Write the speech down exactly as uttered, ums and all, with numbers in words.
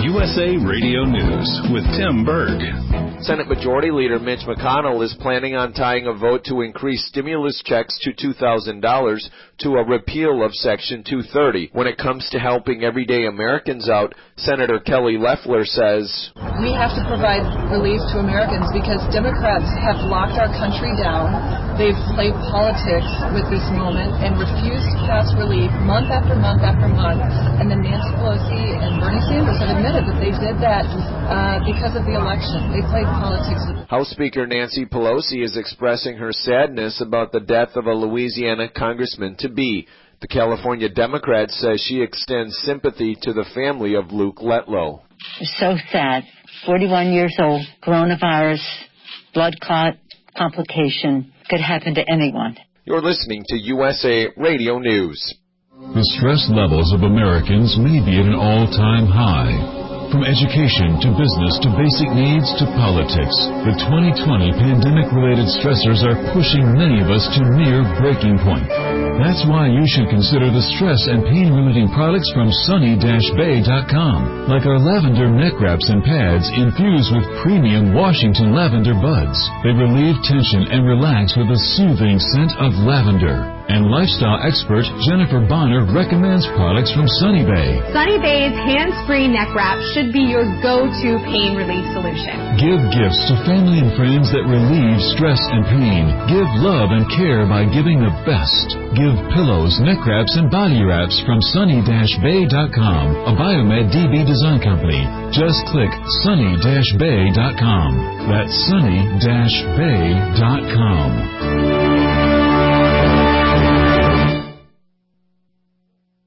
U S A Radio News with Tim Berg. Senate Majority Leader Mitch McConnell is planning on tying a vote to increase stimulus checks to two thousand dollars to a repeal of Section two thirty. When it comes to helping everyday Americans out, Senator Kelly Loeffler says, we have to provide relief to Americans because Democrats have locked our country down. They've played politics with this moment and refused to pass relief month after month after month. And then Nancy Pelosi and Bernie Sanders have admitted that they did that uh, because of the election. They played politics. House Speaker Nancy Pelosi is expressing her sadness about the death of a Louisiana congressman-to-be. The California Democrat says she extends sympathy to the family of Luke Letlow. It's so sad. forty-one years old, coronavirus, blood clot, complication. Could happen to anyone. You're listening to U S A Radio News. The stress levels of Americans may be at an all-time high. From education to business to basic needs to politics, the twenty twenty pandemic-related stressors are pushing many of us to near breaking point. That's why you should consider the stress and pain-relieving products from sunny dash bay dot com, like our lavender neck wraps and pads infused with premium Washington lavender buds. They relieve tension and relax with a soothing scent of lavender. And lifestyle expert Jennifer Bonner recommends products from Sunny Bay. Sunny Bay's hands-free neck wrap should be your go-to pain relief solution. Give gifts to family and friends that relieve stress and pain. Give love and care by giving the best. Give pillows, neck wraps, and body wraps from sunny dash bay dot com, a Biomed D B design company. Just click sunny dash bay dot com. That's sunny dash bay dot com.